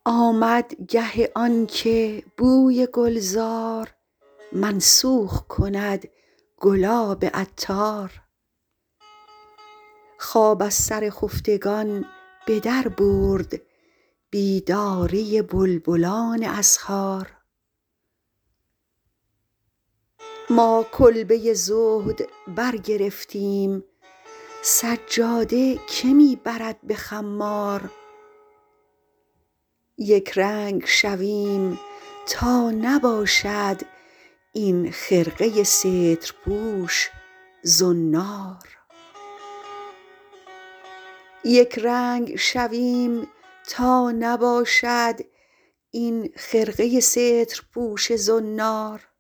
آمد گه آنکه بوی گلزار منسوخ کند گلاب عطار. خواب از سر خفتگان به در برد بیداری بلبلان اسحار. ما کلبه زهد برگرفتیم سجاده که می برد به خمار. یک رنگ شویم تا نباشد این خرقه سترپوش زنار. یک رنگ شویم تا نباشد این خرقه سترپوش زنار.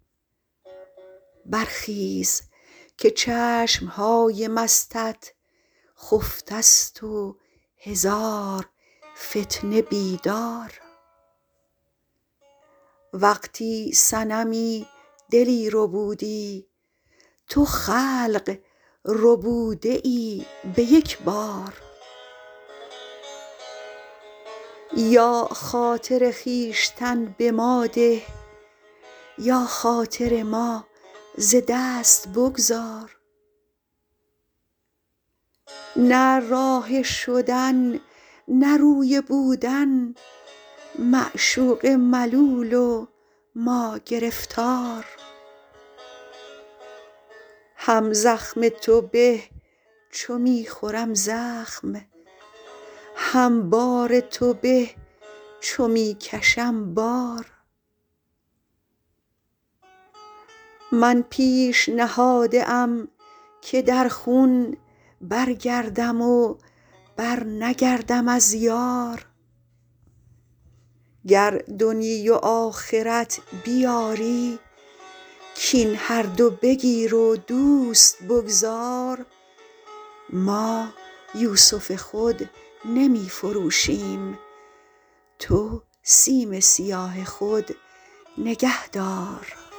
برخیز که چشمهای مستت خفته ست و هزار فتنه بیدار. وقتی صنمی دلی ربودی تو خلق ربوده ای به یک بار. یا خاطر خویشتن به ما ده یا خاطر ما ز دست بگذار. نه راه شدن نه روی بودن معشوق ملول و ما گرفتار. هم زخم تو به چو می خورم زخم هم بار تو به چو می کشم بار. من پیش نهاده ام که در خون برگردم و برنگردم از یار. گر دنیی و آخرت بیاری کاین هر دو بگیر و دوست بگذار. ما یوسف خود نمی فروشیم تو سیم سیاه خود نگه دار.